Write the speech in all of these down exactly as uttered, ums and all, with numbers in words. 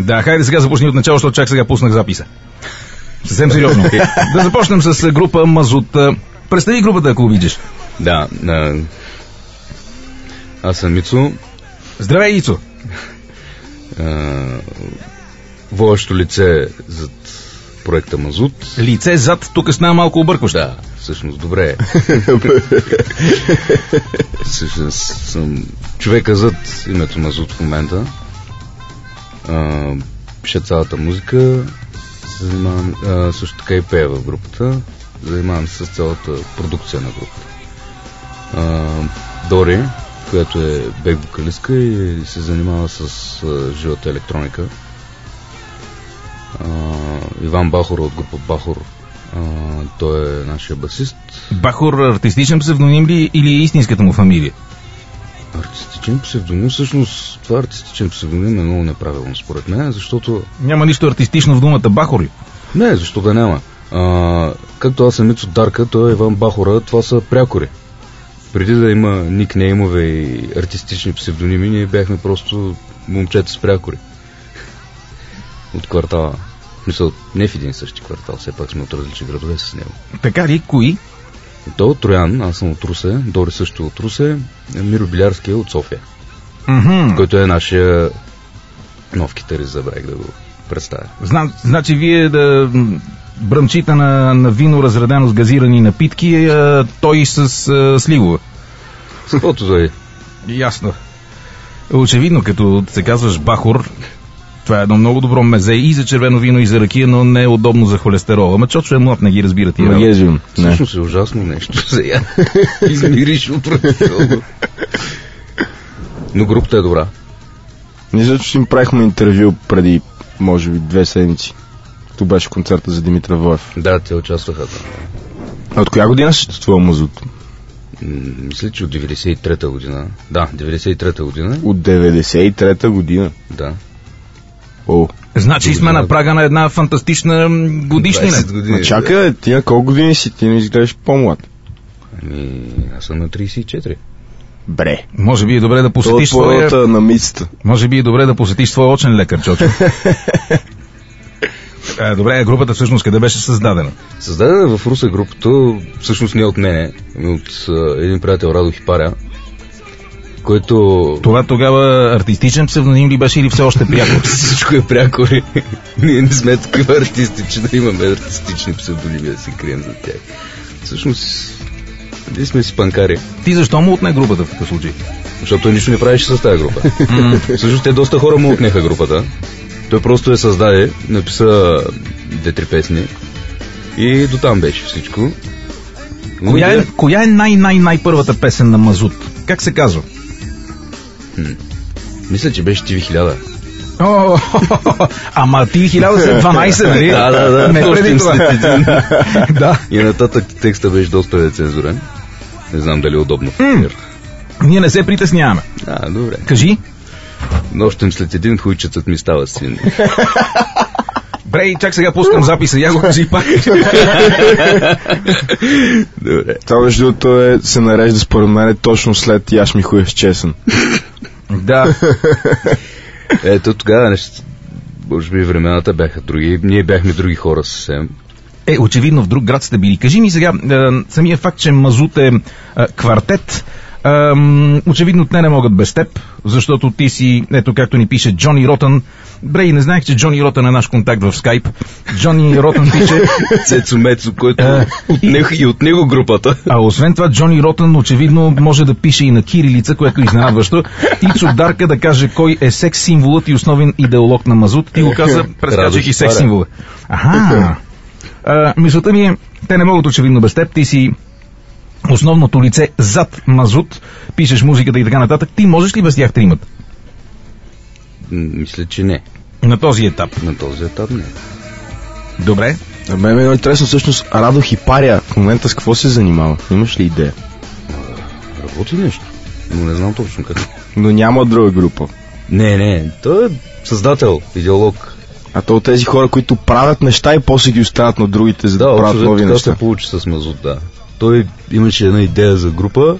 Да, хайде сега започни от начало, защото чак сега пуснах записа. Съвсем сериозно. Да започнем с група Мазут. Представи групата, ако обичаш. Да, а... аз съм Ицо. Здравей, Ицо. А... Водещо лице зад проекта Мазут. Лице зад, тук стана малко объркващо. Да, всъщност, добре. Всъщност съм човека зад името Мазут в момента. А, пиша цялата музика, занимавам, а, също така и пея в групата, занимавам се с цялата продукция на групата. А, Дори, която е бек вокалистка и се занимава с а, живата електроника. А, Иван Бахор от група Бахор, а, той е нашия басист. Бахор артистичен псевдоним ли или истинската му фамилия? Артистичен псевдоним, всъщност това артистичен псевдоним е много неправилно според мен, защото... Няма нищо артистично в думата Бахор ли? Не, защо да няма. А, както аз съм Ицо Дарка, той е Иван Бахора, това са прякори. Преди да има никнеймове и артистични псевдоними, ние бяхме просто момчета с прякори. От квартала. Мисля, не в един същи квартал, все пак сме от различни градове с него. Така ли? Кои? Той от Троян, аз съм от Русе, Дори също от Русе, Миро Билярски е от София, Mm-hmm. който е нашия нов китарист, забравих да го представя. Зна, значи вие да бръмчите на, на вино, разредено с газирани напитки, а той с а, сливова. С каквото да е. Ясно. Очевидно, като се казваш Бахор, това е едно много добро мезе и за червено вино, и за ракия, но не е удобно за холестерола. Ама чочо е млад, не ги разбира тия. Магезиум. Всъщност е ужасно нещо. Сега измириш отвратително. Но групата е добра. Ние също си им правихме интервю преди, може би, две седмици. Тук беше концерта за Димитър Воев. Да, те участваха там. А от коя година съществува Мазут? Мисля, че от деветдесет и трета година. Да, деветдесет и трета година. От деветдесет и трета година? Да. О. Значи сме на прага на една фантастична годишнина. Ма чакай, ти на колко години си? Ти не изглеждаш по-млад. Ами, аз съм на тридесет и четири. Бре. Може би е добре да посетиш своя... на мицата. Може би е добре да посетиш своя очен лекар, Чочо. А, добре, групата всъщност къде беше създадена? Създадена в Русе групата, всъщност не от мене, от а, един приятел Радо Хипаря, който... Това тогава артистичен псевдоним ли беше или все още прякор? Всичко е прякор. Ние не сме такива артисти, че да имаме артистични псевдоними да се крием за тях. Всъщност, ние сме си панкари. Ти защо му отне групата в такъв случай? Защото той нищо не правеше с тази група. Mm. Всъщност те доста хора му отнеха групата. Той просто я създаде, написа две-три песни и до там беше всичко. Коя е, коя е най-най-най-първата песен на Мазут? Как се казва? Хм. Мисля, че беше Ти Ви хиляда. О, ама Ти Ви хиляда след дванайсет, нали? Да, да, да. Не преди това. Да. И нататък текста беше доста нецензурен. Не знам дали е удобно. Mm. Ние не се притесняваме. А, добре. Кажи. Нощем след един хуйчетът ми става син. Брей, чак сега пускам записа, я го кажи пак. Добре. Това между другото е, се нарежда според мен точно след Яш ми хуев с чесън. Да. Ето тогава нещо, може би времената бяха други, ние бяхме други хора съвсем. Е, очевидно в друг град сте били. Кажи ми сега, е, самия факт, че Мазут е, е квартет, Ам, очевидно те не могат без теб, защото ти си, ето както ни пише Джони Ротън. Брей, не знаех, че Джони Ротън е наш контакт в скайп. Джони Ротън пише Цецо Мецо, който а, отнех и от него групата. А освен това, Джони Ротън очевидно може да пише и на кирилица, което е изненадващо. Ицо Дарка да каже кой е секс символът и основен идеолог на Мазут. Ти го каза, прескачайки секс символа. Аха. А, мисълта ми е, те не могат очевидно без теб. Ти си основното лице зад Мазут, пишеш музиката и така нататък. Ти можеш ли без тях тримат? Мисля, че не. На този етап? На този етап не. Добре. А мен ми е интересно всъщност Радо Хипаря в момента с какво се занимава? Имаш ли идея? Работи нещо, но не знам точно къде. Но няма друга група. Не, не, той е създател, идеолог. А то от тези хора, които правят неща и после ги оставят на другите, за да, да правят нови неща. Да, се получи с Мазут, да. Той имаше една идея за група.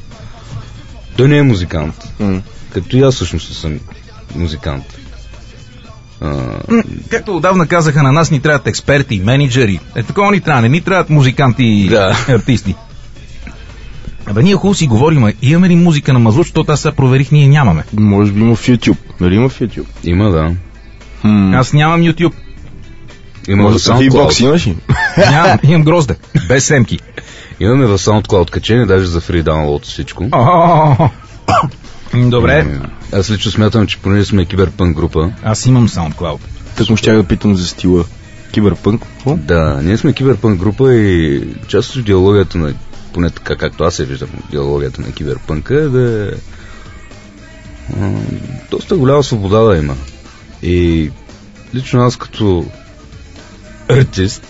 Той не е музикант. Mm. Като и аз всъщност съм музикант. А, Както отдавна казаха, на нас ни трябват експерти, менеджери. Е, такова ни трябва, не ни трябват музиканти и Да. артисти. Абе, ние хубаво си говорим, а имаме ли музика на Мазут, защото аз сега проверих, ние нямаме. Може би има в YouTube. Нали има в YouTube? има, да. Хм. Аз нямам YouTube. Има в Може в V-Box SoundCloud. имаш ли? Нямам, имам грозде, без семки. Имаме в SoundCloud качени, даже за free download всичко. О, добре, М, Аз лично смятам, че понеже сме киберпънк група, аз имам SoundCloud. Так му щях да питам за стила. Киберпънк? Какво? да, ние сме киберпънк група и част от идеологията на, поне така както аз се виждам, идеологията на киберпънка е да е а, доста голяма свобода да има. И лично аз като артист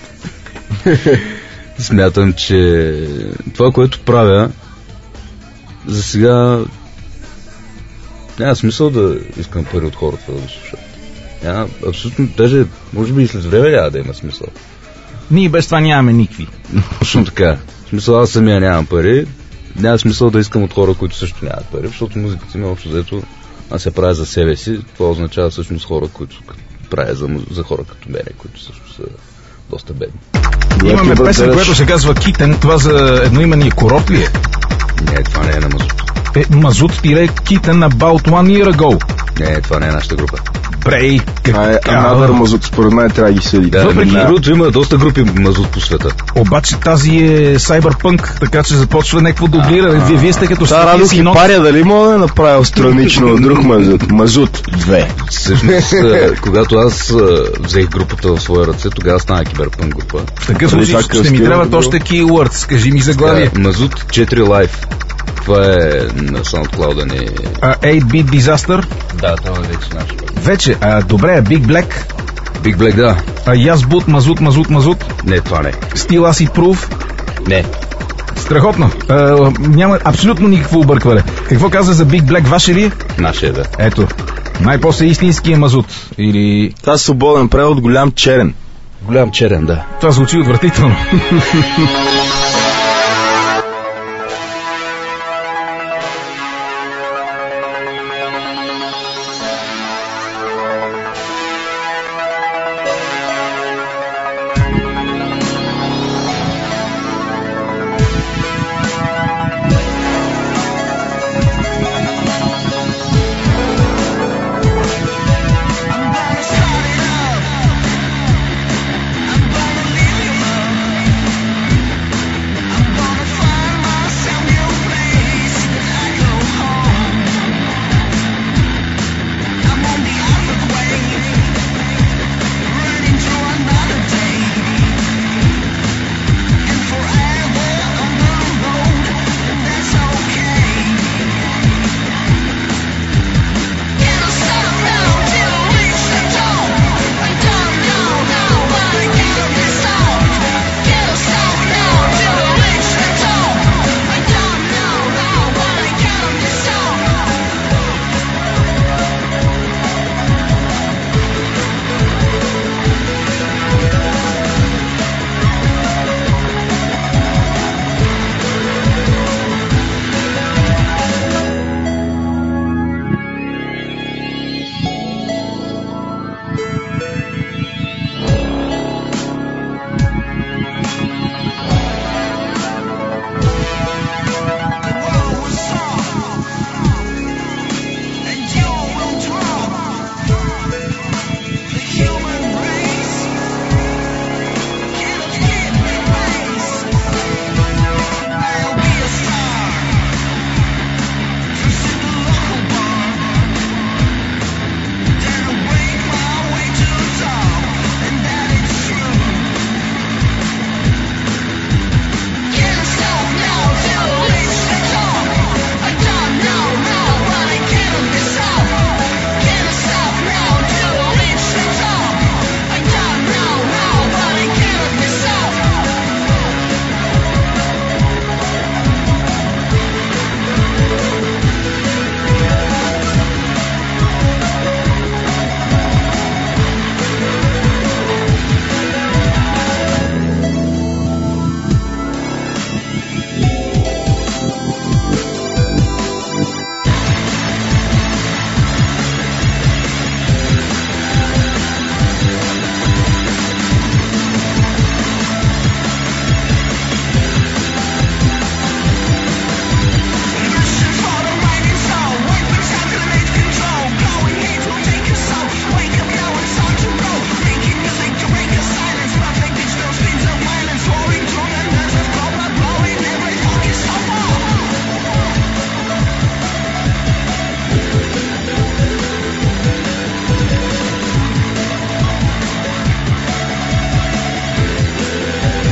смятам, че това, което правя, за сега няма смисъл да искам пари от хората да го слушат. Няма, абсолютно, даже може би и след време няма да има смисъл. Ние без това нямаме никакви. Точно така. В смисъл, аз самия нямам пари, няма смисъл да искам от хора, които също нямат пари, защото музиката ми общо взето аз се правя за себе си, това означава всъщност хора, които правя за, му- за хора като мене, които също са доста бедни. Имаме Добре, песен, брат, която се казва Китен. Това за едноимения курорт ли е? Не, това не е на Мазут. Е, Мазут тире Китен на About One Year Ago. Не, това не е нашата група. Брей, Това е Another Мазут, според мен трябва да ги съди. Да, Въпреки- между другото има доста групи Мазут по света. Обаче тази е Cyberpunk, така че започва някакво дублиране. Вие, вие сте като Та Радо си нот. Кипария, дали мога да е направил странично друг Мазут? Мазут две. Всъщност, а, когато аз а, взех групата в своя ръце, тогава стана киберпънк група. В такъв Преди случай това ще ми кръстил трябват да още keywords. Кажи ми заглавие. Да, Мазут четири Live. Това е на SoundCloud, не... А, осем bit Disaster. Да, това е вече наш. Вече. А, добре, Big Black. Big Black, да. А, Язбут, Мазут, Мазут, Мазут. Не, това не. Still Acid Proof. Не. Страхотно. А, няма абсолютно никакво объркване. Какво каза за Big Black? Ваше ли? Наше е, да. Ето. Най-после истинския Мазут. Или... Това е свободен превод, голям черен. Голям черен, да. Това звучи отвратително.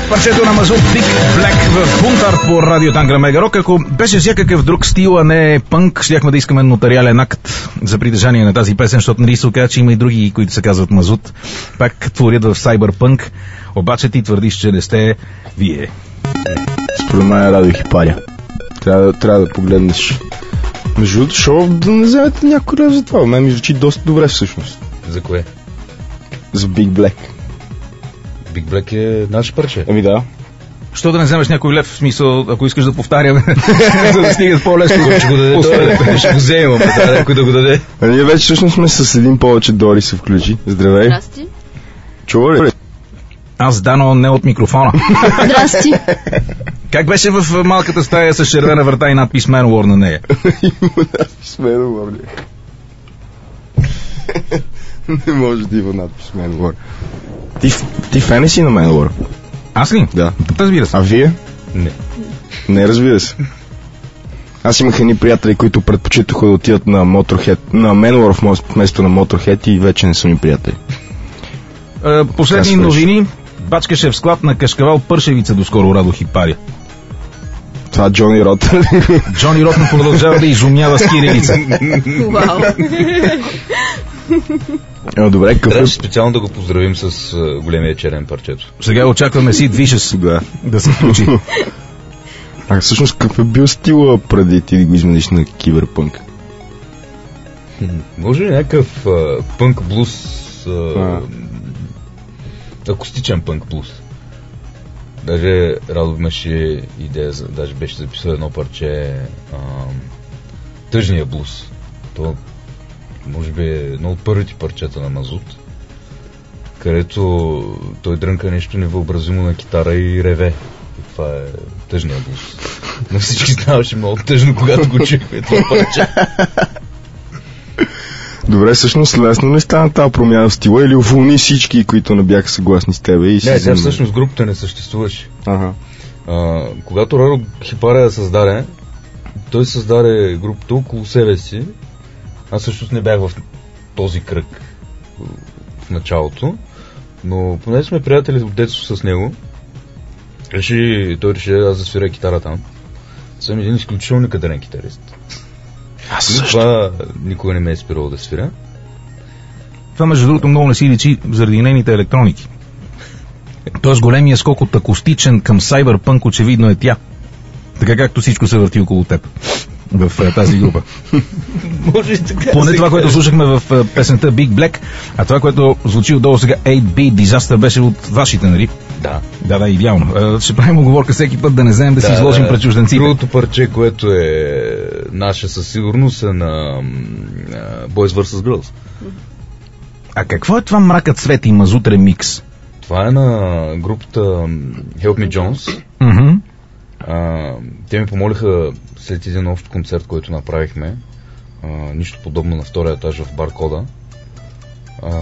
Парчето на Мазут Big Black в Бунтар по радио Тангра Мега Рок. Ако беше всякакъв друг стил, а не пънк, щяхме да искаме нотариален акт за притежание на тази песен, защото нали се оказа, че има и други, които се казват Мазут. Пак творят в сайбърпънк, обаче ти твърдиш, че не сте вие. Според мен е Радио Хипария. Трябва, трябва да погледнеш. Между другото, шоу да не вземете някой лев за това. Мен ми звучи доста добре всъщност. За кое? За Big Black. Big Black е наше парче. Ами да. Що да не вземеш някой лев, в смисъл, ако искаш да повтаряме, за да стигат по-лесно. Ще го даде, той ще го вземем, трябва някой да го даде. А ние вече всъщност сме с един повече, Дори се включи. Здравей. Здрасти. Чува ли? Аз, Дано, не от микрофона. Здрасти. Как беше в малката стая с червена врата и надпис Manowar на нея? Има надпис Manowar. Не може да има надпис Manowar. Ти, ти фен ли си на Manowar? Аз ли? Да. Разбира се. А вие? Не. Не, разбира се. Аз имах едни приятели, които предпочитаха да отидат на Motorhead, на Manowar вместо на Motorhead и вече не са ми приятели. Е, последни новини. Бачкаше в склад на Кашкавал Пършевица доскоро Радо Хипария. Това Джони Ротън. Джони Ротън продължава да изумява с кирилица. Вау. Е, добре, какъв Трябваше е? специално да го поздравим с uh, големия черен парчето. Сега очакваме си Движес Да. да се включи. А всъщност какъв е бил стила преди ти да го измениш на киберпънк? Може ли някакъв uh, пънк блуз, uh, акустичен пънк блуз? Даже Радо имаше идея, за, даже беше записал едно парче uh, тъжния блуз. То може би е едно от първите парчета на Мазут, където той дрънка нещо невъобразимо на китара и реве. И това е тъжния блуз. На всички ставаше много тъжно, когато го чухме това парче. Добре, всъщност лесно ли стана тази промяна в стила или уволни всички, които не бяха съгласни с тебе? И Не, тя всъщност групата не съществуваше. Ага. А, когато Радо Хипария създаде, той създаде групата около себе си. Аз всъщност не бях в този кръг в началото, но понеже сме приятели от детство с него, реши, той реши аз да свиря китара там. Съм един изключително некадърен китарист. Аз също. Това никога не ме е спирало да свиря. Това между другото много не си личи заради нейните електроники. Тоест големия скок от акустичен към сайбърпънк очевидно е тя. Така както всичко се върти около теб в uh, тази група. Може и така. Поне това, което слушахме в uh, песента Big Black, а това, което звучи отдолу сега осем би Disaster, беше от вашите, нали? Да. Да, да, идеално. Uh, ще правим оговорка всеки път да не знаем да, да си изложим пред чужденците. Другото парче, което е наше със сигурност е на uh, Boys версус. Girls. А какво е това Мракът цвет и Мазут ремикс? Това е на групата Help Me Jones. Mm-hmm. Uh, те ми помолиха след един общ концерт, който направихме, uh, нищо подобно на втория етаж в Баркода. Uh,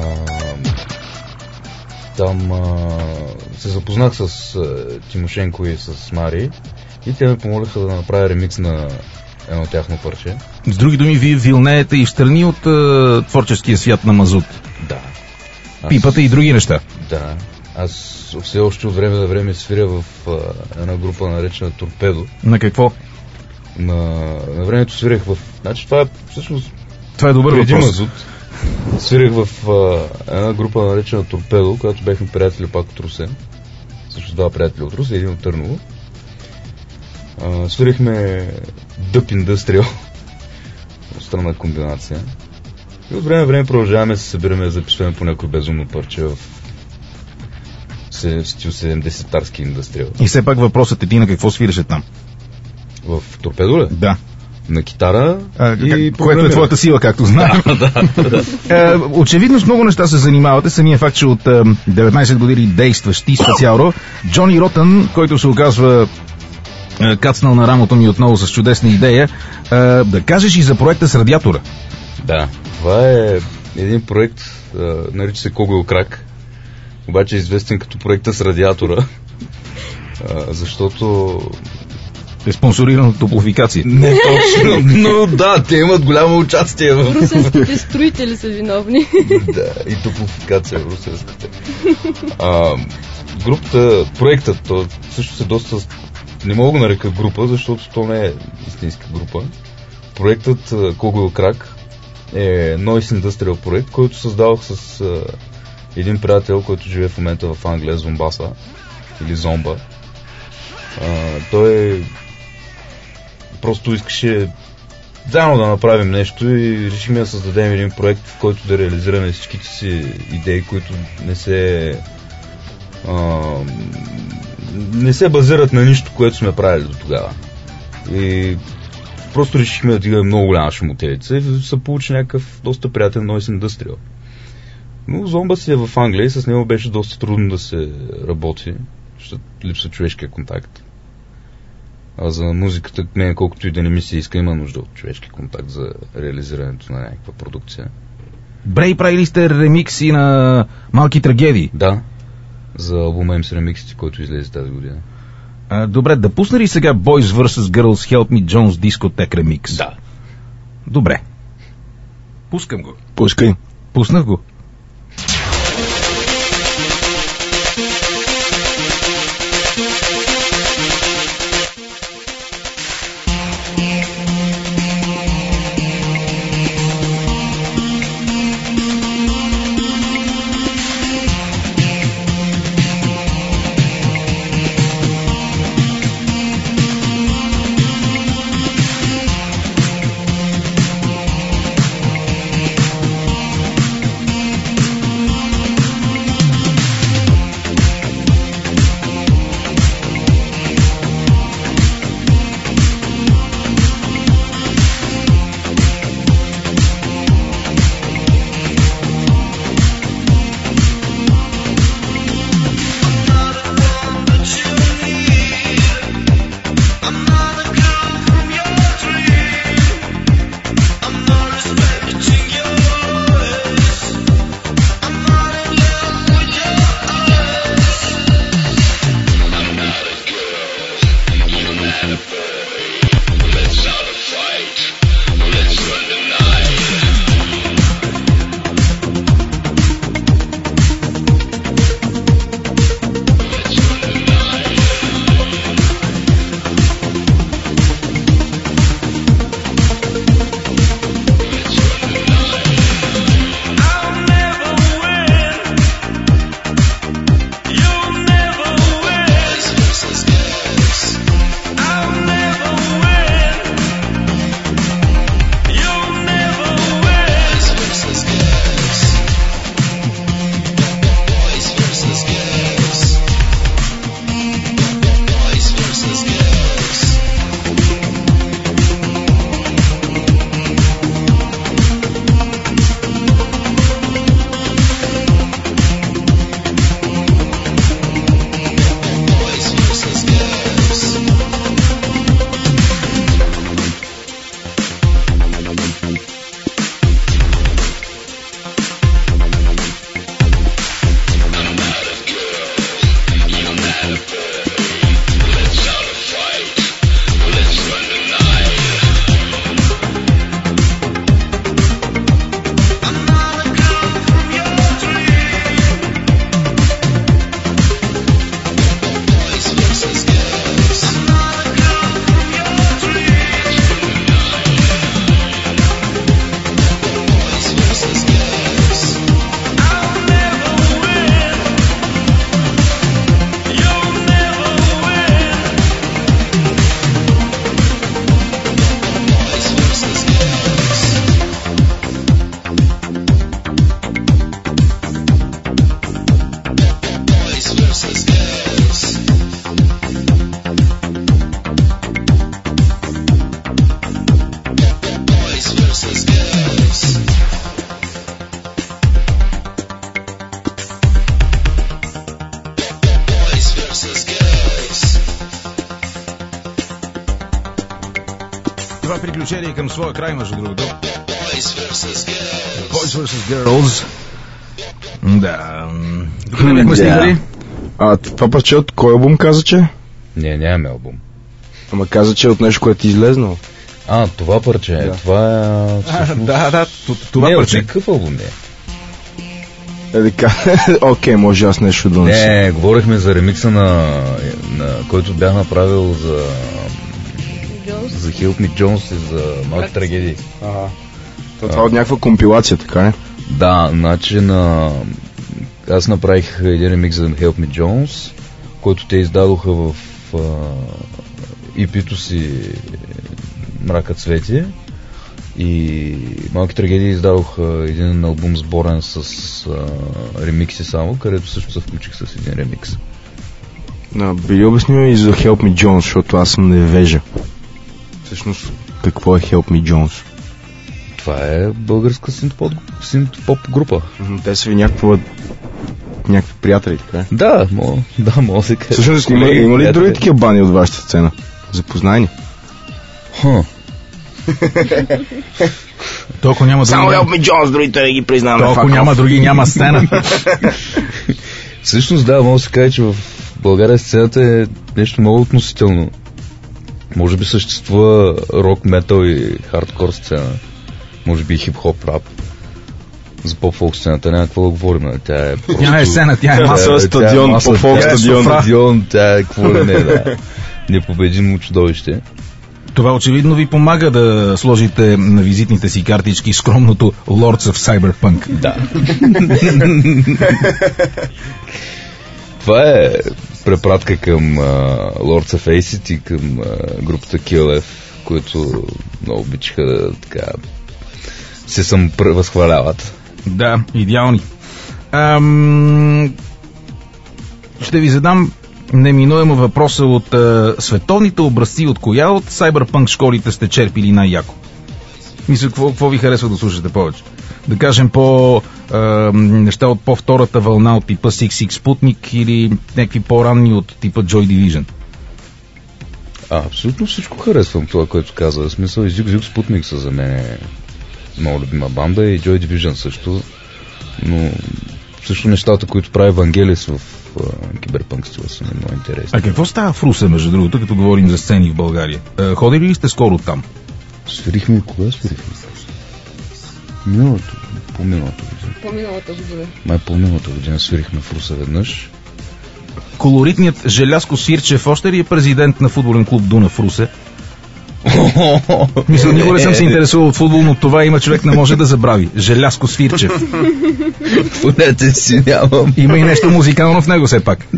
там uh, се запознах с uh, Тимошенко и с Мари и те ме помолиха да направя ремикс на едно тяхно парче. С други думи, вие вилнеете и в страни от uh, творческия свят на Мазут. Да. Аз... Пипате и други неща. Да. Аз все още от време на време свиря в uh, една група наречена Торпедо. На какво? На, на времето свирях в... Значи това е всъщност... Това е добър преди въпрос. Мазут. Свирях в uh, една група наречена Торпедо, която бяхме приятели пак от Русе. Също два приятели от Русе, един от Търново. Uh, свирихме Dub Industrial. Странна комбинация. И от време на време продължаваме да се събираме да записваме по някой безумно парче в стил седемдесетарски индустриал. И все пак въпросът е ти на какво свираше там? В Торпедо ли? Да. На китара а, и как, което е твоята сила, както знаем. Да, да, да. е, очевидно с много неща се занимавате. Самия факт, че от е, деветнайсет години действащи специално. Джони Ротън, който се оказва е, кацнал на рамото ми отново с чудесна идея, е, да кажеш и за проекта с радиатора. Да, това е един проект, е, нарича се Когойл Крак, обаче е известен като проекта с радиатора, е, защото е спонсориран от Топлофикация. Не точно, но да, те имат голямо участие в... Русенските строители са виновни. Да, и Топлофикация в русенските. А, групата, проектът, то също се доста... Не мога да го нарека група, защото то не е истинска група. Проектът Когойл Крак е Noise Industrial проект, който създавах с а, един приятел, който живее в момента в Англия, Зомбаса или Зомба. А, той просто искаше заедно да направим нещо и решихме да създадем един проект, в който да реализираме всичките си идеи, които не се а, не се базират на нищо, което сме правили до тогава. И просто решихме да дигаме много голяма шумотелица и се получи някакъв доста приятен Noise Industrial. Но Зомба си е в Англия и с него беше доста трудно да се работи, защото липсва човешкия контакт. А за музиката, мен колкото и да не ми се иска, има нужда от човешки контакт за реализирането на някаква продукция. Брей, правили сте ремикси на Малки трагедии? Да, за албума им с ремиксите, който излезе тази година. А, добре, да пусна ли сега Boys версус. Girls Help Me Jones Discotheque ремикс? Да. Добре. Пускам го. Пускай. Пуснах го. Това приключение към своя край, между другото. Boys версус. Girls. Да. Добре, бяхме стигнали. А това парче от кой албум каза, че? Не, нямаме албум. Ама каза, че е от нещо, което е излезнало. А, това парче, да. Това е... А, да, да, това не, парче. Не, какъв албум е? Е, така, окей, може аз нещо да не... Не, говорихме за ремикса на, на който бях направил за за Help Me Jones и за Малки трагедии. Ага. Това, това от някаква компилация, така не? Да, значи на... Аз направих един ремикс за Help Me Jones, който те издадоха в и пи-то си Мрака цвети, и Малки трагедии издадоха един албум сборен с а, ремикси само, където също се включих с един ремикс. Да, би ли обяснил и за Help Me Jones, защото аз съм невежа. Всъщност, какво е Help Me Jones? Това е българска синт-поп група. Те са ви някаква... някакви приятели, така е? Да, мога да, мога да се кажа. Всъщност, има, има ли други такива бани от вашата сцена? Запознай ни. Ха. Толкова няма други... Само Help Me Jones, другите да ги признаваме. Толкова няма други, няма сцена. Всъщност, да, мога да се кажа, че в България сцената е нещо много относително. Може би съществува рок, метал и хардкор сцена. Може би и хип-хоп, рап. За поп-фолк сцената няма какво да говорим. Тя е просто... Тя е сцена, тя е масова стадион, поп-фолк стадион. Стадион, тя е какво да не е, да. Непобедимо чудовище. Това очевидно ви помага да сложите на визитните си картички скромното Lords of Cyberpunk. Да. Това е препратка към uh, Lords of Acid и към uh, групата Кю Ел Еф, които много обичаха да така се самовъзхваляват. Да, идеални. Ам... Ще ви задам неминуемо въпроса от а, световните образци, от коя от Cyberpunk школите сте черпили най-яко? Мисля, какво, какво ви харесва да слушате повече? Да кажем по а, неща от по-втората вълна от типа Six Six Sputnik или някакви по-ранни от типа Joy Division? А, абсолютно всичко харесвам това, което каза. В смисъл и Zig Zig Sputnik са за мен много любима банда, и Joy Division също. Но също нещата, които прави Евангелис в uh, киберпънк стила, са много интересни. А какво става в Русе, между другото, като говорим за сцени в България? А, ходили ли сте скоро там? Свирихме, кога свирихме? Миналото, по-миналото година. По-миналата година. Май по-миналата година свирихме в Русе веднъж. Колоритният Желязко Свирчев още ли е президент на футболен клуб Дунав в Русе? Мисля, никога не съм се интересувал от футбол, но това има човек не може да забрави. Желязко Свирчев. Понете си нямам. Има и нещо музикално в него все пак.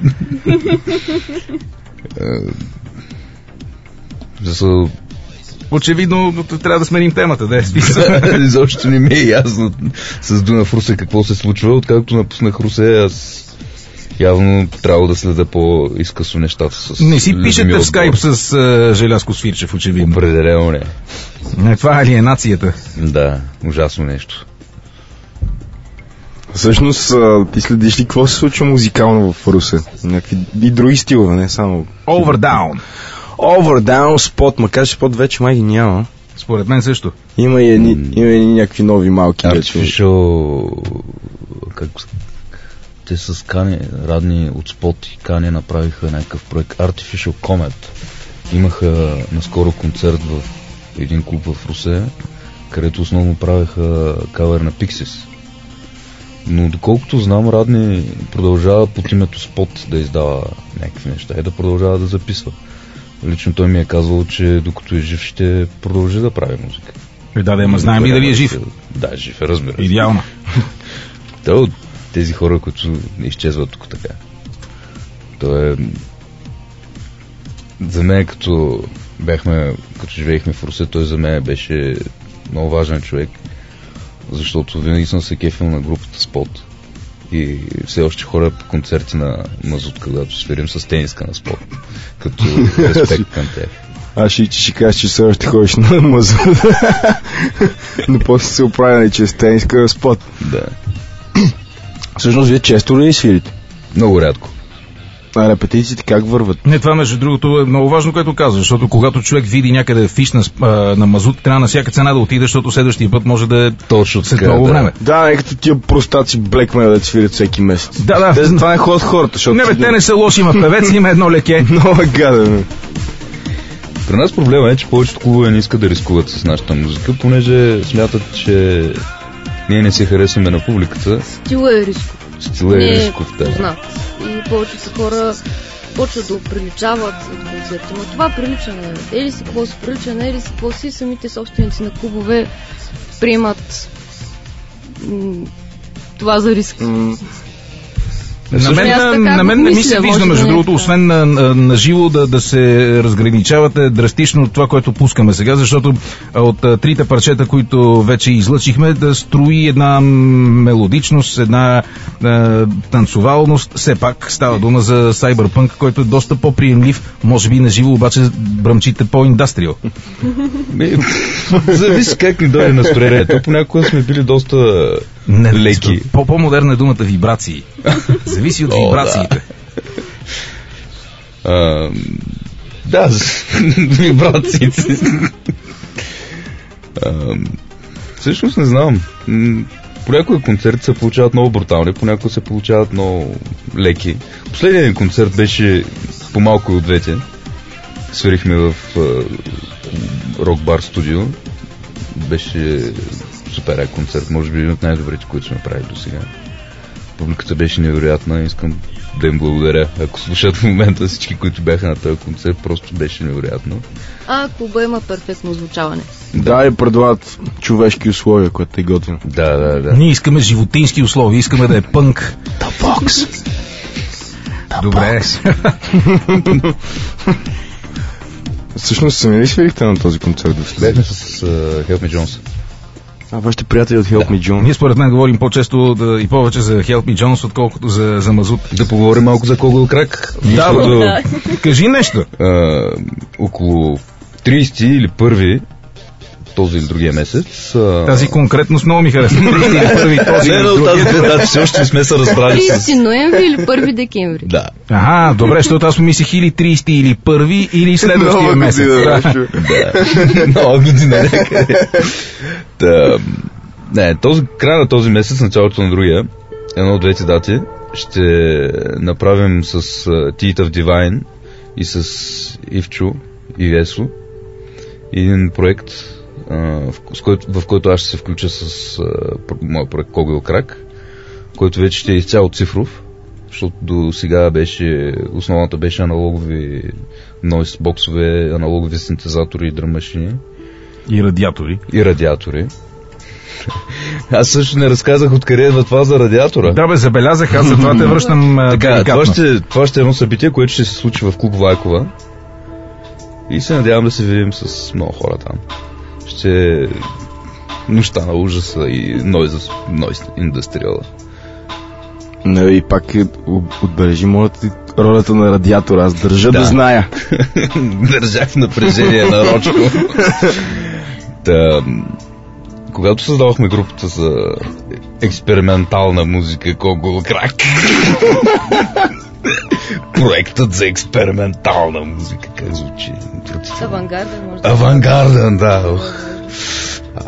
За Очевидно трябва да сменим темата, да е списъл. Изобщо не ми е ясно с Дунав Русе какво се случва. Откакто напуснах Русе, аз явно трябва да следа по-изкъсно нещата с... Не си пишете в скайп с uh, Желязко Свирчев, очевидно. Определено не. Не, това е алиенацията. Да, ужасно нещо. Всъщност, ти следиш ли какво се случва музикално в Русе? Някакви и други стилове, не само... Overdown. Overdown, Spot, макар че Spot вече май ги няма. Според мен също. Има и, едни, mm. има и някакви нови малки. Artificial... Как... Те с Кани, радни от Spot и Кани направиха някакъв проект Artificial Comet. Имаха наскоро концерт в един клуб в Русе, където основно правеха кавер на Pixies. Но доколкото знам, Радни продължава под името Spot да издава някакви неща и да продължава да записва. Лично той ми е казал, че докато е жив ще продължи да прави музика. Е, да, да, ама знаем ли дали е жив? Да, жив е, разбира се. Идеално. Той от тези хора, които не изчезват тук така. Той е... За мен, като бяхме, като живеехме в Русе, той за мен беше много важен човек, защото винаги съм се кефил на групата Spot и все още хора по концерти на Мазут, когато свирим с тениска на Spot, като респект към тях. Аз ще, ще кажа, че все още ходиш на Мазут, но после се оправя, че с тениска на Spot. Да. Всъщност, вие често ли свирите? Много рядко. А репетициите как върват? Не, това между другото е много важно, което казваш, защото когато човек види някъде фиш на, на Мазут, трябва на всяка цена да отиде, защото следващия път може да е точно след така, много да. време. Да, не като тия простаци Blackmail да свирят всеки месец. Да, да. Те, това не ходят хората, защото... Не, бе, те не са лоши, има певец, има едно леке. Много гаден. При нас проблема е, че повечето клубове не искат да рискуват с нашата музика, понеже смятат, че ние не се харесваме на публиката. Стила е риско. Стила е не е рисков, да. познат. И повечето хора почват да приличават от концерти. Но това приличане, ели си какво си приличане, ели си какво си, самите собственици на клубове приемат м- това за риск. М- На мен, Аз така на мен не ми мисля, се вижда, може между да не е другото, така. освен на, на, на живо да, да се разграничавате драстично от това, което пускаме сега, защото а, от а, трите парчета, които вече излъчихме, да строи една мелодичност, една а, танцовалност. Все пак става дума за сайбърпънк, който е доста по-приемлив, може би на живо, обаче бръмчите по-индастриал. Ми, зависи как ни дойде настроението. Понякога сме били доста Не, леки. По- по-модерна е думата вибрации. Зависи от О, вибрациите. А, да, вибрациите. А, всъщност не знам. М, Понякога концерти се получават много брутални, понякога се получават много леки. Последният концерт беше по-малко и от двете. Свирихме в Рок Бар студио. Беше супер концерт, може би един от най-добрите, които сме правили до сега. Публиката беше невероятна, искам да им благодаря. Ако слушат в момента всички, които бяха на този концерт, просто беше невероятно. А клуба има перфектно звучаване. Да, и предлагат човешки условия, което е готино. Да, да, да. Ние искаме животински условия, искаме да е пънк. The Box. Добре. Всъщност сами ли свирихте на този концерт? Бяхме с uh, Help Me Jones. А, вашите приятели от Help Me Jones. Ние според мен говорим по-често да, и повече за Help Me Jones, отколкото за, за Мазут. Да поговорим малко за Когъл Крак. Да, Защото, да. Кажи нещо. а, около тридесети или първи този или другия месец. А... Тази конкретност много ми харесва. Първи този Не, или но другия. тази дата все още не сме се разбрали с... тридесети ноември или първи декември? Да. Ага, добре, защото аз помислих или тридесети или първи, или следващия Нова месец. година, Да. Да. Нова година някъде. Та, не, този, края на този месец, началото на другия, едно от двете дати, ще направим с uh, Teeth of Divine и с Ивчо и Весо един проект, uh, в, с който, в който аз ще се включа с uh, моя проект Когъл Крак, който вече ще е изцяло цифров, защото до сега беше, основната беше аналогови нойс боксове, аналогови синтезатори и дръм машини И радиатори. и радиатори. Аз също не разказах откъде е това за радиатора. Да, бе, забелязах, аз за това те връщам а, Така, това деликатно. ще, това ще е едно събитие, което ще се случи в клуб Лайкова. И се надявам да се видим с много хора там. Ще е нощта на ужаса и нойз, нойз индустриала. Не, и пак е, отбележи моята ти ролята на радиатора. Аз държа да, Да. да зная. Държах в напрежение на Рочко. Та, когато създавахме групата за експериментална музика Когъл Крак, проектът за експериментална музика, как звучи? Авангарден, може да. Авангарден, да. Ох. А,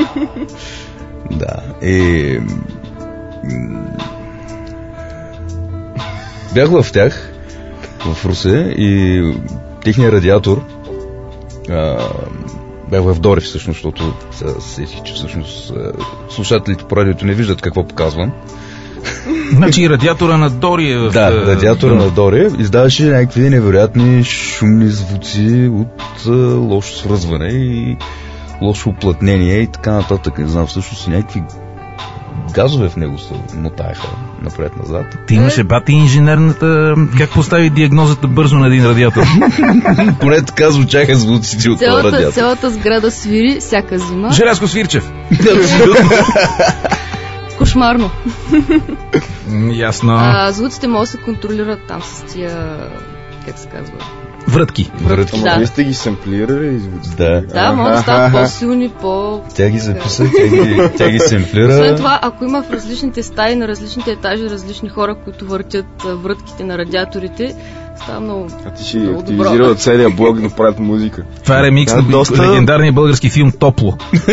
да. И... м, бях в тях, в Русе, и техният радиатор, а, бях в Дори всъщност, защото се сетих, че всъщност а, слушателите по радиото не виждат какво показвам. Значи радиатора на Дори е в... Да, а, радиатора да. на Дори издаваше някакви невероятни шумни звуци от а, лошо свързване и лошо уплътнение и така нататък. Не знам, всъщност някакви газове в него се мотаеха напред-назад. Ти имаше бати инженерната... Как постави диагнозата бързо на един радиатор? Поне така звучаха звуците от това Цялата, радиатор. цялата сграда свири всяка зима. Желязко Свирчев. Кошмарно. М, Ясно. А, звуците могат да се контролират там с тия... Как се казва? Врътки. Врътки. Ама Да. вие сте ги семплирали и звуците? Да. Да, могат да стават по-силни, по... Тя ги записа, тя ги, тя ги семплира. Освен това, ако има в различните стаи, на различните етажи, различни хора, които въртят а, врътките на радиаторите, става много... А ти си Много активизирал добро. целия блок да правят музика. Това е ремикс Да, на доста- легендарния български филм Топло.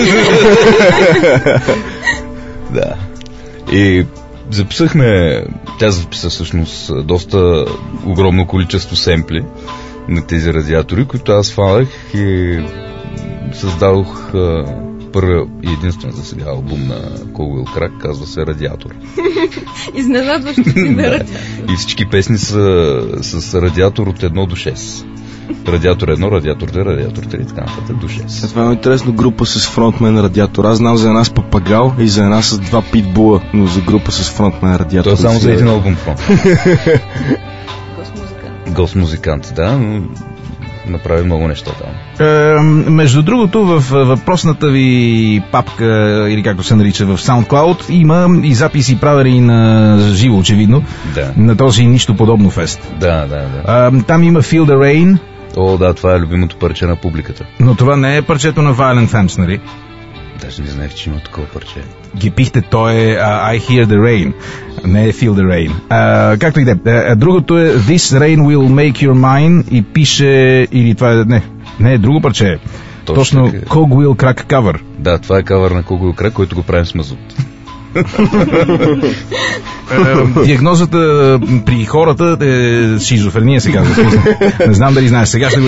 Да. И записахме, тя записа всъщност доста огромно количество семпли на тези радиатори, които аз фанах и създадох а, първият и единствен за сега албум на Cold Will Crack, казва се Радиатор. Изненадващо си на Радиатор. И всички песни са с Радиатор от едно до шест. Радиатор едно, Радиатор две, Радиатор три и така нататък до шест. Това е много интересно, група с фронтмен Радиатор. Аз знам за една с Папагал и за една с два питбула, но за група с фронтмен Радиатор. Това е само за един албум фронт. Гос-музикант. Гос-музикант, да, но направи много неща там. Е, между другото, в въпросната ви папка, или както се нарича в SoundCloud, има и записи правени на живо, очевидно, Да. на този нищо подобно фест. Да, да, да. Е, там има Feel the Rain, О, да, това е любимото парче на публиката. но това не е парчето на Violent Femmes, нали? Даже не знаех, че има такова парче. Ги пихте, то е uh, I Hear the Rain, не е Feel the Rain. Uh, както и да е. Другото е This Rain Will Make Your Mine и пише, или това е, не, не е друго парче. Точно, Точно така е. Cold Will Crack cover. Да, това е кавър на Cold Will Crack, който го правим с мазут. Uh, диагнозата при хората е шизофрения, се казва. Не знам дали знаеш. Сега ще го...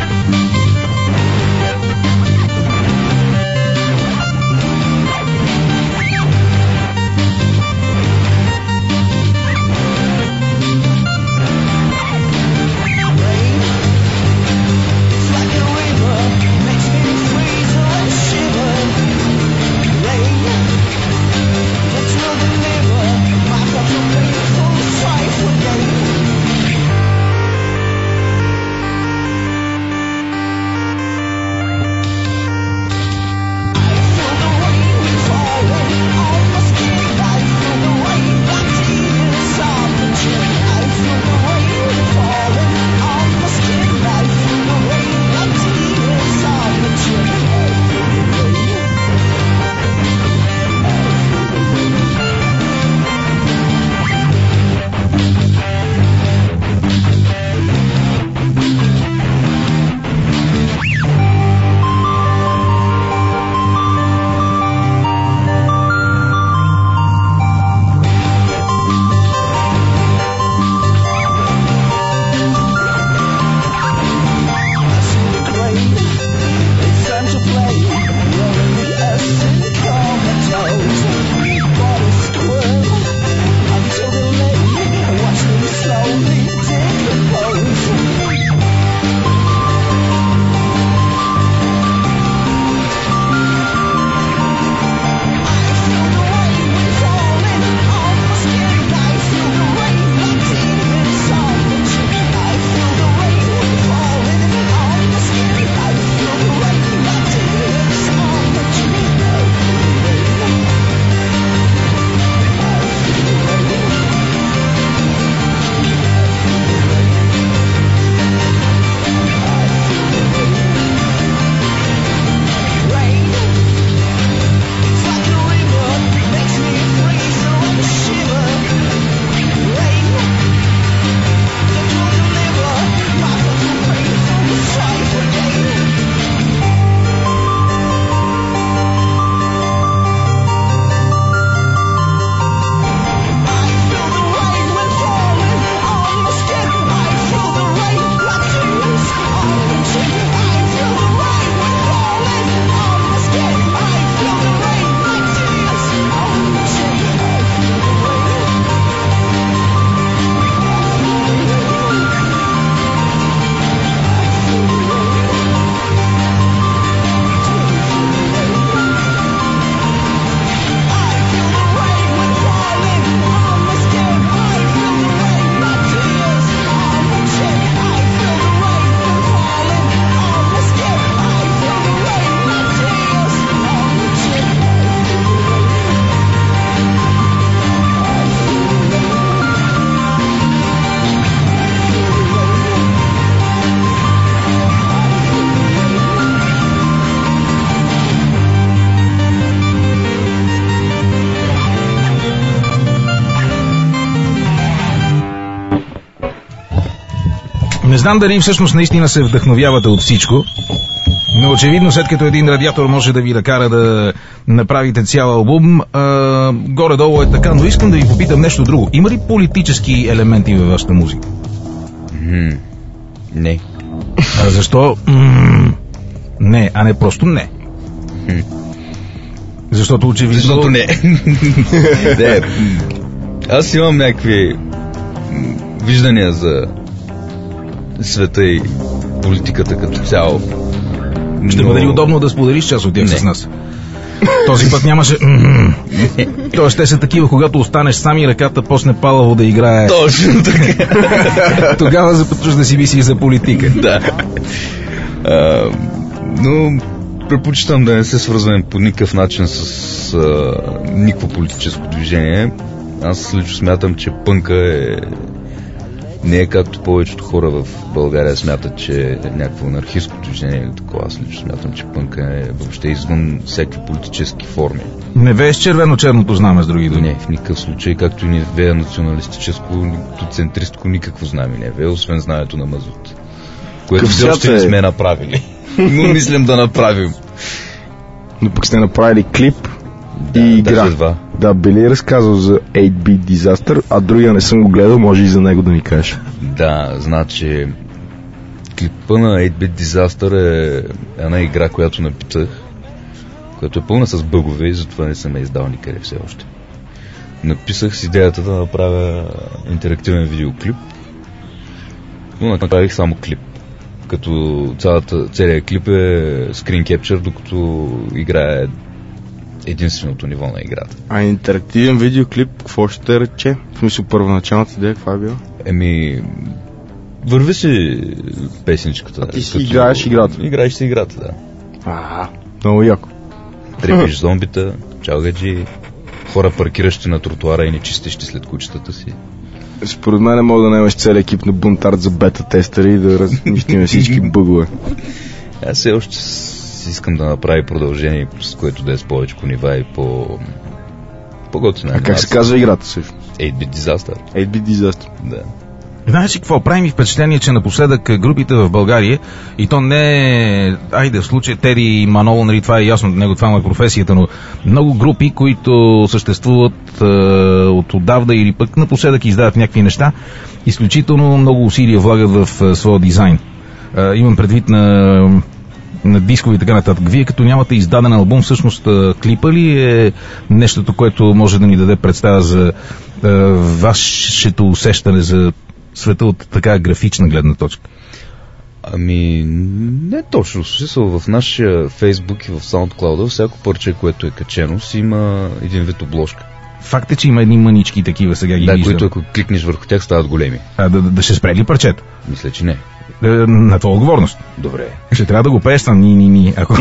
Не знам дали всъщност наистина се вдъхновявате от всичко, но очевидно след като един радиатор може да ви накара да направите цял албум, а, горе-долу е така, но искам да ви попитам нещо друго. Има ли политически елементи във вашата музика? М- не. А защо? М- не, а не просто не. М- Защото очевидно... Защото не. Не. Аз имам някакви виждания за света и политиката като цяло. Ще Но... бъде ли удобно да споделиш част от тях Не. с нас? Този път нямаше... Тоест, те са такива, когато останеш сам и ръката почне палаво да играе. Точно така. Тогава започваш да си мислиш за политика. Да. А, но предпочитам да не се свързваме по никакъв начин с а, никакво политическо движение. Аз лично смятам, че пънка е... не е както повечето хора в България смятат, че е някакво анархистско движение или такова. Аз лично смятам, че пънка е въобще извън всякакви политически форми. Не вееш червено-черното знаме с други думи. Не, в никакъв случай, както и не вея националистическо, нито центристко, никакво знаме не вея, освен знанието на Мазут. Което все още не сме направили. Но мислим да направим. Но пък сте направили клип Да, и игра. даже два. Да, би ли разказал за осем бит Disaster, а другия не съм го гледал, може и за него да ни кажеш. Да, значи клипа на осем бит Disaster е една игра, която написах, която е пълна с бъгове и затова не съм я издал никъде все още. Написах с идеята да направя интерактивен видеоклип, но направих само клип. Като цялата, целият клип е скрин кепчър, докато играе единственото ниво на играта. А интерактивен видеоклип, какво ще рече? В смисъл, първоначалната идея, каква е била? Еми, върви си песничката. А ти си като... играеш играта? Играеш си играта, да. А, много яко. Трепиш зомбита, чалгаджи, хора паркиращи на тротуара и не чистещи след кучетата си. Според мен мога да наемеш целият екип на бунтарт за бета-тестери и да разнищиме всички бъгове. Аз все още си искам да направя продължение, с което да е с повече нива и по... по-готина. А как се казва играта също? осем бит Disaster. осем бит Disaster. Да. Знаеш ли какво? Прави ми впечатление, че напоследък групите в България, и то не е, айде в случай Тери и Манол, нали, това е ясно, него това му е професията, но много групи, които съществуват е, от отдавна или пък напоследък издават някакви неща, изключително много усилия влагат в е, своя дизайн. Е, имам предвид на на дискови и така нататък. Вие като нямате издаден албум, всъщност клипа ли е нещото, което може да ни даде представа за е, вашето усещане за света от така графична гледна точка? Ами, не точно. Смисъл, в нашия Фейсбук и в SoundCloud всяко парче, което е качено, си има един вид обложка. Факт е, че има едни мънички такива, сега ги Да, виждам. които ако кликнеш върху тях стават големи. А, да, да, да ще спре ли парчето? Мисля, че не. Е, на твоя отговорност. Добре. Ще трябва да го пееш там, ни, ни, ни. Ако...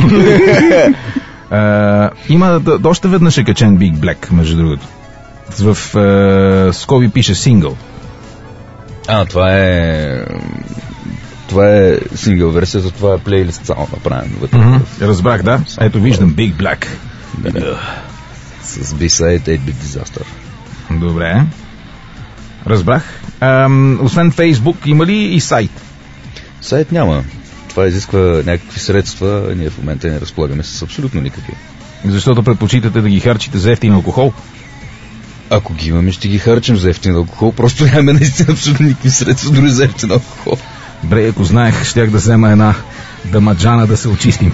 а, има да, още веднъж е качен Big Black, между другото. В а, скоби пише сингъл. А, това е... Това е сингъл версията, това е плейлист само направен вътре. Mm-hmm. Разбрах, да. Ето виждам Big Black. Да. С B-side осем бит Disaster. Добре. Разбрах. Ам, освен Фейсбук, има ли и сайт? Сайт няма. Това изисква някакви средства. Ние в момента не разполагаме с абсолютно никакви. Защото предпочитате да ги харчите за ефтин алкохол? Ако ги имаме, ще ги харчим за ефтин алкохол. Просто нямаме наистина абсолютно никакви средства дори за ефтин алкохол. Бре, ако знаех, щях да взема една дамаджана да се очистим.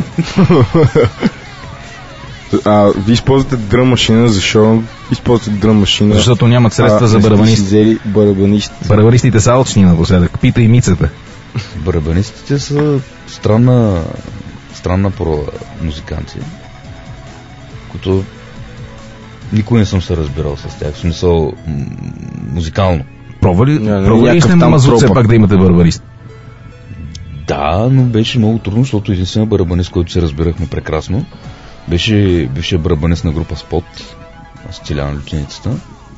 А, ви използвате дръм машина, защо използвате дръм машина? Защото нямат средства а, за барабанист. взели барабанист. Барабанистите са алчни напоследък. Пита и мицата. Барабанистите са странна странна порода музиканти, които никой не съм се разбирал с тях. В смисъл м- музикално. Пробвали, Не, не, пробвали ли някакъв сте на там Мазут все тропа. пак да имате барабанист? Да, но беше много трудно, защото единствено барабанист, който се разбирахме прекрасно, беше бившия барабанист на група Спот, Стилян Лютеницата,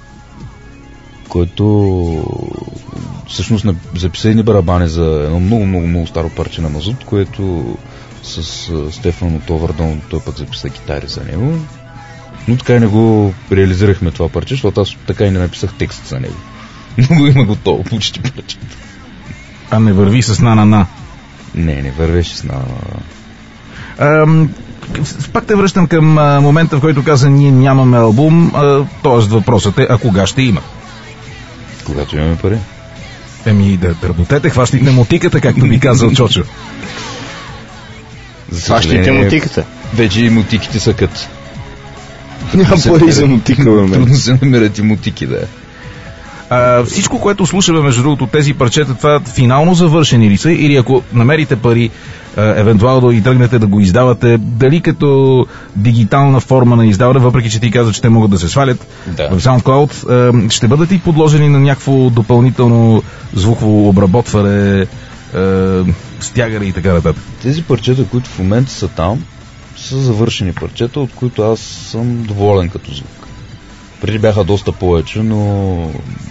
който всъщност записа едни барабани за едно много, много, много старо парче на Мазут, което с Стефан от Овърдон, той пък записа гитари за него. Но така и не го реализирахме това парче, защото аз така и не написах текст за него. Но го има готово, почти парчето. А не върви с на-на-на. Не, не вървеше с на... Ам, пак те връщам към а, момента, в който каза ние нямаме албум, т.е. въпросът е, а кога ще има? Когато имаме пари. Еми да работете, хващите мотиката, както ми казал Чочо. За Хващите съжаление, мотиката. вече и мотиките са кът. Няма пари за мотика, бе. Трудно се намират и мотики, да. А, всичко, което слушаме, между другото, тези парчета, това финално завършени ли са? Или ако намерите пари, а, евентуално и тръгнете да го издавате, дали като дигитална форма на издаване, въпреки че ти каза, че те могат да се свалят да. в SoundCloud, а, ще бъдат и подложени на някакво допълнително звуково обработване, а, стягане и така нататък? Тези парчета, които в момента са там, са завършени парчета, от които аз съм доволен като звук. Преди бяха доста повече, но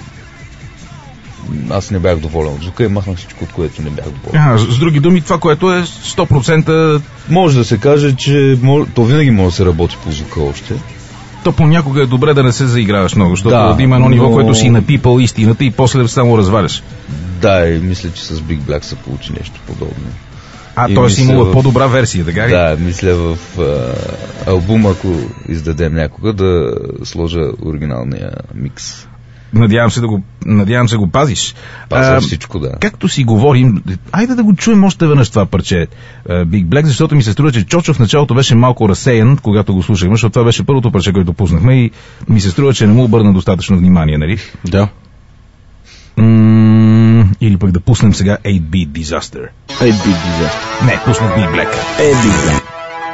аз не бях доволен от звука и махнах всичко, от което не бях доволен. А, с други думи, това, което е сто процента... Може да се каже, че мож... то винаги може да се работи по звука още. То понякога е добре да не се заиграваш много, защото да, да има едно ниво, но... което си напипал истината и после само разваляш. Да, и мисля, че с Big Black се получи нещо подобно. А, т.е. си имала в... по-добра версия, така ли? Да, мисля в а, албума, ако издадем някога, да сложа оригиналния микс. Надявам се да го, надявам се го пазиш. Пазя всичко, да. Както си говорим, айде да го чуем още веднъж това парче Big Black, защото ми се струва, че Чочо в началото беше малко разсеян, когато го слушахме, защото това беше първото парче, което пуснахме и ми се струва, че не му обърна достатъчно внимание, нали? Да. М- или пък да пуснем сега eight beat Disaster. eight beat Disaster. Не, пуснах Big Black. eight beat Black.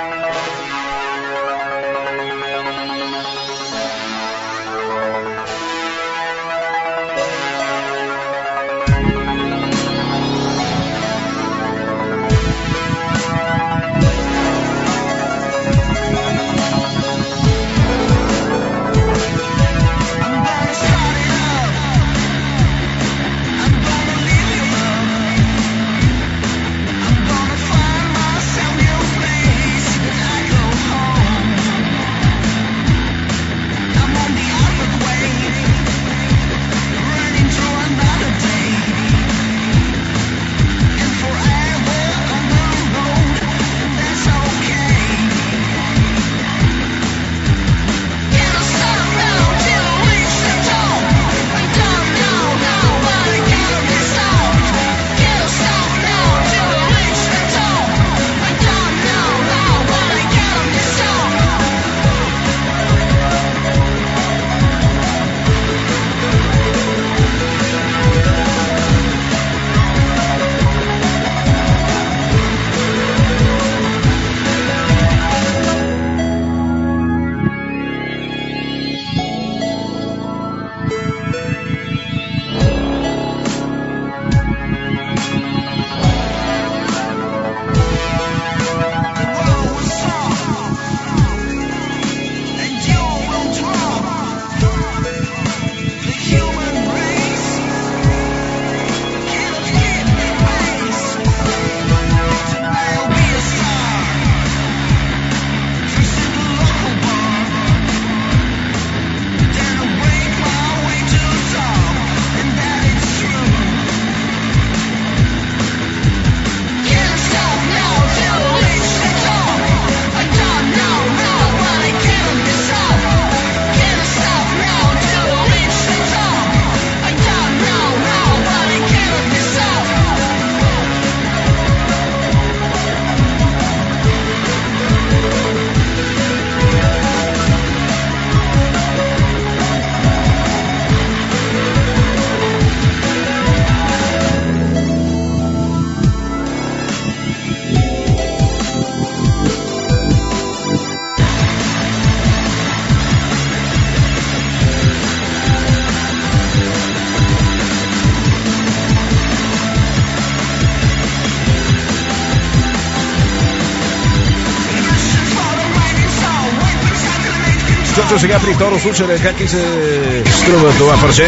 Чочо, сега при второ слушане, как ти се струва това парче?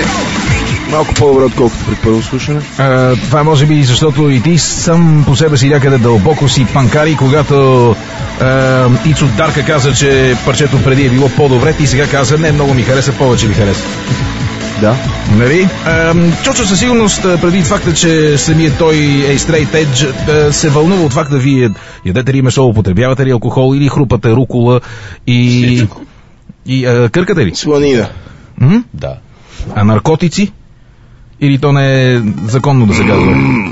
Малко по-добре, отколкото при първо слушане. А, това може би защото и ти сам по себе си някъде дълбоко си панкари, когато а, Ицо Дарка каза, че парчето преди е било по-добре, ти сега каза, не, много ми хареса, повече ми хареса. Да. Нали? А, Чочо със сигурност, преди факта, че самият той е straight edge, се вълнува от факта, вие ядете ли месо, употребявате ли алкохол или хрупате рукола и... Всичко. И а, къркате ли? Сланида. М? Да. А наркотици? Или то не е законно да се казва?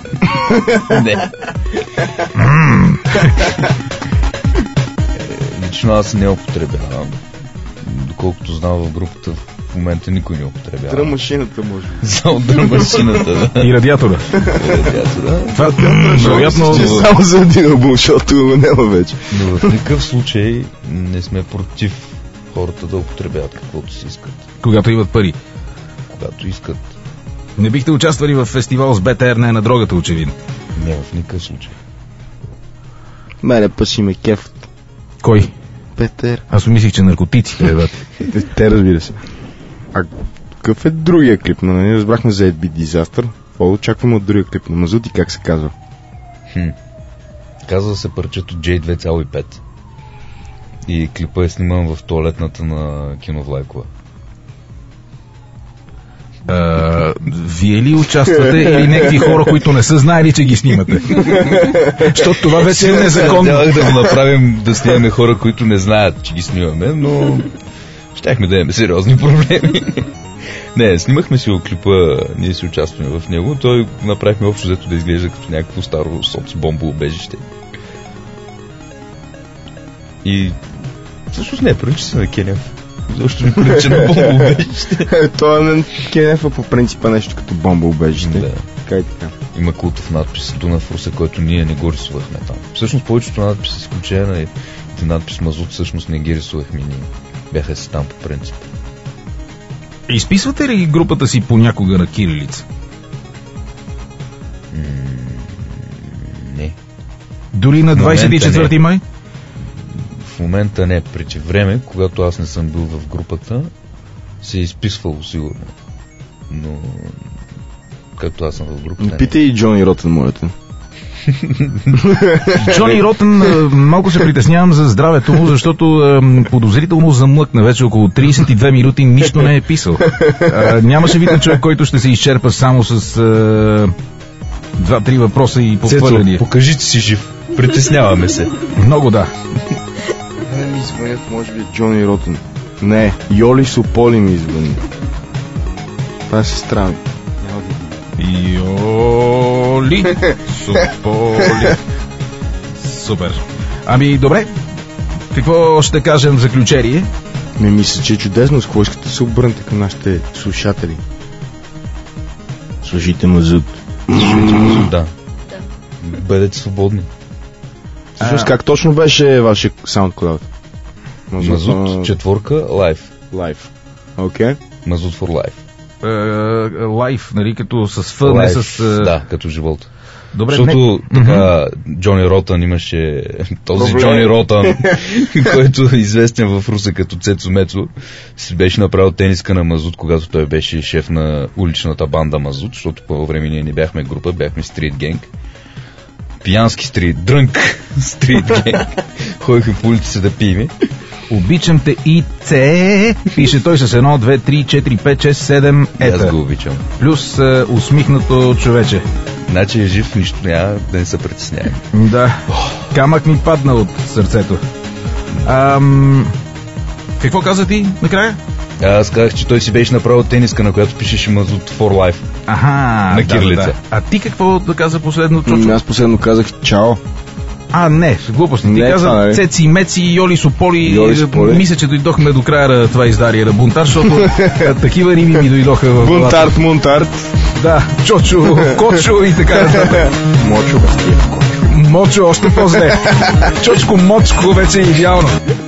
Не. Лично аз не употребявам. доколкото знам в групата в момента никой не употребява. Дръмашината може би. Само дръмашината, да. И радиатора. И радиатора. Това, вероятно... Само за един албум, защото го няма вече. Но в никакъв случай не сме против хората да употребяват каквото си искат. Когато имат пари. Когато искат. Не бихте участвали в фестивал с БТР, не на дрогата, очевидно. Не, в никакъв случай. Мене па си ме кефът. Кой? Петър. Аз мислих, че наркотиците, ребята. Те, разбира се. А какъв е другия клип? Но не разбрахме за Ed Beat Disaster. Какво очакваме от другия клип на Мазут и как се казва? Хм. Казва се парчето Джей две цяло и пет. И клипа е сниман в тоалетната на Кино Влайкова. А, вие ли участвате или някакви хора, които не са знаели, че ги снимате? Защото това вече е незаконно. Трябвах да го направим, да снимаме хора, които не знаят, че ги снимаме, но щяхме да имаме сериозни проблеми. Не, снимахме си го клипа, ние си участваме в него, той направихме общо взето да изглежда като някакво старо соцбомбо убежище. И всъщност не, прилича се на Кенев. Защо ми прилича на бомбоубежище? Това не Кенефа по принципа нещо като бомбоубежище. Да. Така и така. Има култов надпис Дунав Русе, който ние не го рисувахме там. Всъщност повечето надписи, изключение на и надпис Мазут, всъщност не ги рисувахме ние. Бяха си там по принцип. Изписвате ли групата си понякога на кирилица? М- не. Дори на двадесет и четвърти май? В момента не. Преди време, когато аз не съм бил в групата, се е изписвало сигурно. Но както аз съм в групата... Не питай и Джони Ротен, моята. Джони Ротен, а, малко се притеснявам за здравето му, защото а, подозрително замлъкна вече около тридесет и две минути, нищо не е писал. А, нямаше видно човек, който ще се изчерпа само с а, два-три въпроса и подхвърляния. Покажите си жив. Притесняваме се. Много да. Не ми звънят, може би Джони Ротен. Не, Йоли Сополи ми звъни. Това е сестра ми. Йоли Сополи. Супер. Ами, добре. Какво ще кажем в заключение? Не мисля, че е чудесно. С какво искате да се обърнете към нашите слушатели? Слушайте Мазут. Слушайте Мазут, да. Бъдете свободни. Всъщност, как точно беше вашия SoundCloud? Мазут, четворка, лайф. Лайф. Окей. Мазут for life. Лайф, нали, като с Ф, не с... Uh... Да, като живот. Добре, защото не... така mm-hmm. Джони Ротън имаше този Добре. Джони Ротън, който е известен в Русе като Цецо Мецо, си беше направил тениска на Мазут, когато той беше шеф на уличната банда Мазут, защото по време ние не бяхме група, бяхме стрит генг. Пиянски стрит, дрънк стрит генг. Ходихме по улиците да пиеме. Обичам те и це, пише той с едно, две, три, четири, пет, шест, седем, ета. Аз го обичам. Плюс е, усмихнато човече. Значи е жив, нищо няма, да не се притесняваме. Да, камък ми падна от сърцето. Ам... Какво каза ти накрая? Аз казах, че той си беше направил тениска, на която пишеше Мазут for life. Аха, на кирилица. Да, да. А ти какво да каза последно, Чочо? Аз последно казах чао. А, не, глупости. Ти не, каза това, не. Цеци, Меци, Йоли Сополи. Йоли Сополи. Мисля, че дойдохме до края на това издание на Бунтар, защото такива риби ми дойдоха в главата. Бунтарт, Мунтарт. Да, Чочо, Кочо и така нататък. Мочо, бастия, Кочо. Мочо още по-зле. Чочко, Мочко вече е идеално.